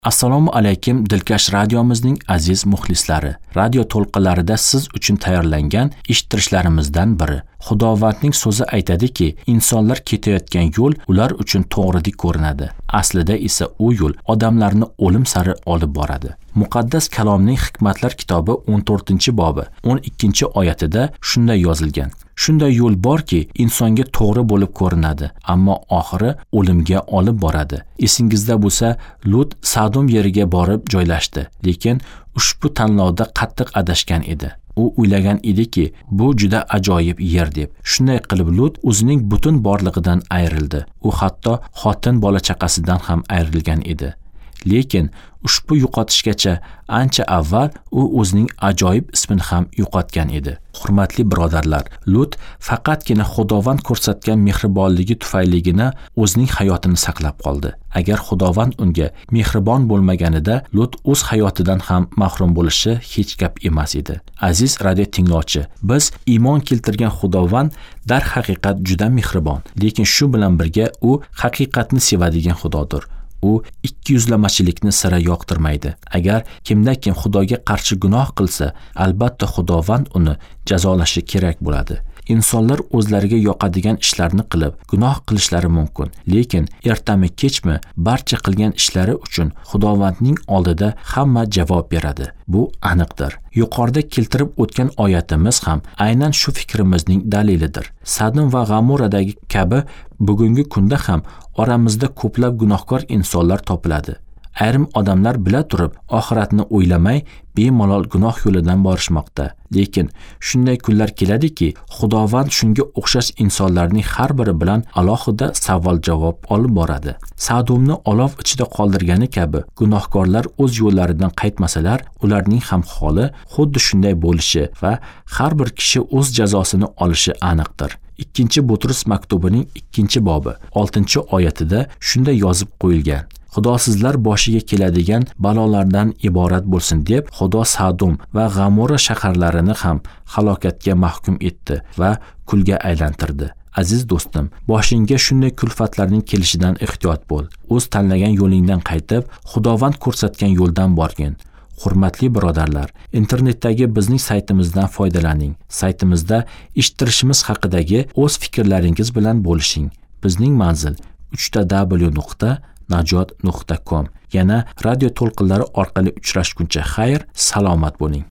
Assalomu alaykum Dilkash radiomizning aziz muxlislari. Radio to'lqinlarida siz uchun tayyorlangan eshittirishlarimizdan biri. Xudovandning so'zi aytadiki, insonlar ketayotgan yo'l ular uchun to'g'ridek ko'rinadi. Aslida esa u yo'l odamlarni o'lim sari olib boradi. Muqaddas kalomning Hikmatlar kitobi 14-bobi 12-oyatida shunday yozilgan. Shunday yo'l borki, insonga to'g'ri bo'lib ko'rinadi, ammo oxiri o'limga olib boradi. Esingizda bo'lsa, Lut Sadom yeriga borib joylashdi, lekin ushbu tanlovda qattiq adashgan edi. U o'ylagan ediki, bu juda ajoyib yer deb. Shunday qilib Lut o'zining butun borlig'idan ayrildi. U hatto xotin bola chaqasidan ham ayrilgan edi. Lekin ushbu yo'qotishgacha ancha avval u o'zining ajoyib ismini ham yo'qotgan edi. Hurmatli birodarlar, Lut faqatgina Xudovand ko'rsatgan mehribonligi tufayligina o'zining hayotini saqlab qoldi. Agar Xudovand unga mehribon bo'lmaganida, Lut o'z hayotidan ham mahrum bo'lishi hech gap emas edi. Aziz radio tinglovchi, biz iymon keltirgan Xudovand darhaqiqat juda mehribon, lekin shu bilan birga u haqiqatni sevadigan Xudodir. U ikkiyuzlamachilikni sira yoqtirmaydi. Agar kimda-kim Xudoga qarshi gunoh qilsa, albatta Xudovand uni jazolashi kerak bo'ladi. Insonlar o'zlariga yoqadigan ishlarni qilib, gunoh qilishlari mumkin, lekin ertami-kechmi barcha qilgan ishlari uchun Xudovandning oldida hamma javob beradi. Bu aniqdir. Yuqorida keltirib o'tgan oyatimiz ham aynan shu fikrimizning dalilidir. Sadom va G'amoradagi kabi bugungi kunda ham oramizda ko'plab gunohkor insonlar topiladi. Ayrim odamlar bila turib oxiratni o'ylamay bemalol gunoh yo'lidan borishmoqda. Lekin shunday kunlar keladiki, Xudovand shunga o'xshash insonlarning har biri bilan alohida savol-javob olib boradi. Sadomni olov ichida qoldirgani kabi gunohkorlar o'z yo'llaridan qaytmasalar, ularning ham holi xuddi shunday bo'lishi va har bir kishi o'z jazosini olishi aniqdir. 2-Butrus maktubining 2-bobi 6-oyatida shunday yozib qo'yilgan. Xudo sizlar boshiga keladigan balolardan iborat bo'lsin deb Xudo Sadom va G'amora shaharlarini ham halokatga mahkum etdi va kulga aylantirdi. Aziz do'stim, boshingga shunday kulfatlarning kelishidan ehtiyot bo'l. O'z tanlagan yo'lingdan qaytib, Xudovand ko'rsatgan yo'ldan borgin. Hurmatli birodarlar, internetdagi bizning saytimizdan foydalaning. Saytimizda eshittirishimiz haqidagi o'z fikrlaringiz bilan bo'lishing. Bizning manzil www.najot.com. Yana radio to'lqinlari orqali uchrashguncha xayr, salomat bo'ling.